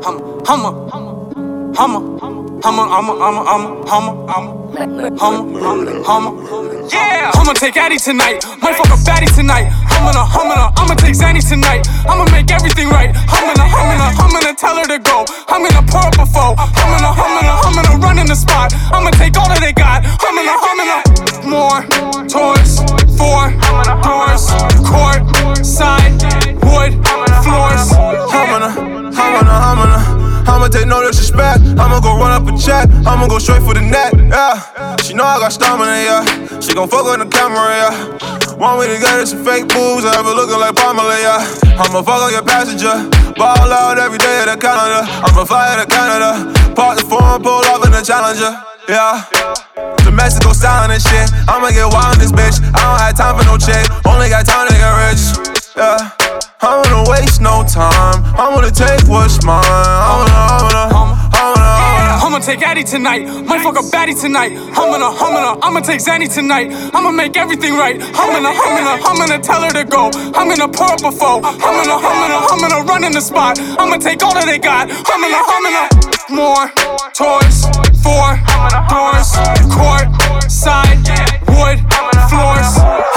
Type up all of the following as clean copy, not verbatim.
Yeah, I'ma take Addy tonight, might fuck a baddie tonight. I'ma take Zanny tonight. I'ma make everything right. I'm gonna tell her to go. I'm gonna pour up a foe. I'm gonna run in the spot. I'ma take all that they got. More toys, 4 doors, court, side, wood, floors. I'ma take no disrespect. I'ma go run up a check. I'ma go straight for the net, yeah. She know I got stamina, yeah. She gon' fuck on the camera, yeah. Want me to get her some fake boobs, I have her looking like Pamela, yeah. I'ma fuck on your passenger. Ball out every day at the calendar. I'ma fly to Canada. Park the phone, pull up in the Challenger, yeah. To Mexico styling and shit. I'ma get wild in this bitch. I don't have time for no chick. Only got time to get rich, yeah. I don't wanna waste no time. I wanna take what's mine. I'ma take Addy tonight, might fuck a baddie tonight. I'ma take Zanny tonight. I'ma make everything right. I'm gonna tell her to go. I'm gonna pour up a foe. I'm gonna run in the spot. I'ma take all that they got. More toys, 4 doors, court, side, wood, floors.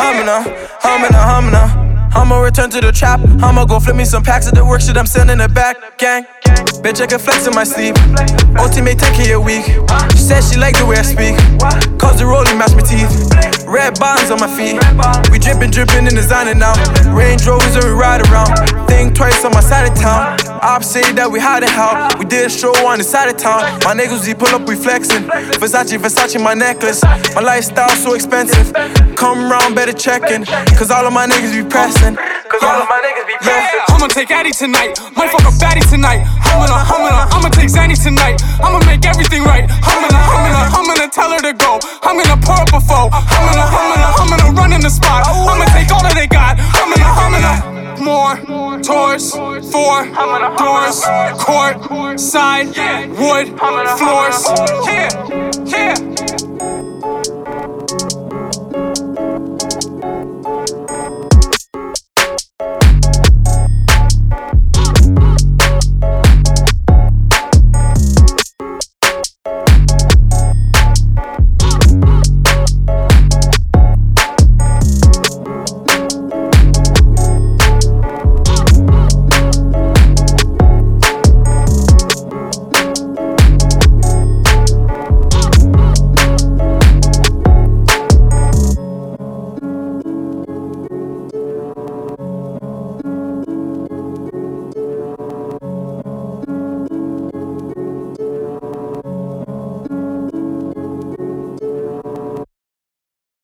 I'ma return to the trap. I'ma go flip me some packs of the work shit I'm sending it back, gang. Bitch, I can flex in my sleep. OT may 10K a week. She said she like the way I speak. Cause the rolling match my teeth. Red bottoms on my feet. We drippin' in designer now. Range Rovers and we ride around. Think twice on my side of town. Ops say that we hide it how. We did a show on the side of town. My niggas, we pull up, we flexin'. Versace, my necklace. My lifestyle so expensive. Come round, better checkin'. Cause all of my niggas be pressin'. I'ma take Addy tonight, might fuck a baddie tonight. I'ma take Zanny tonight. I'ma make everything right. I'm gonna tell her to go. I'm gonna pour up a foe. I'm gonna run in the spot. I'ma take all that they got. More toys, 4 doors, court, side, wood, floors. Yeah.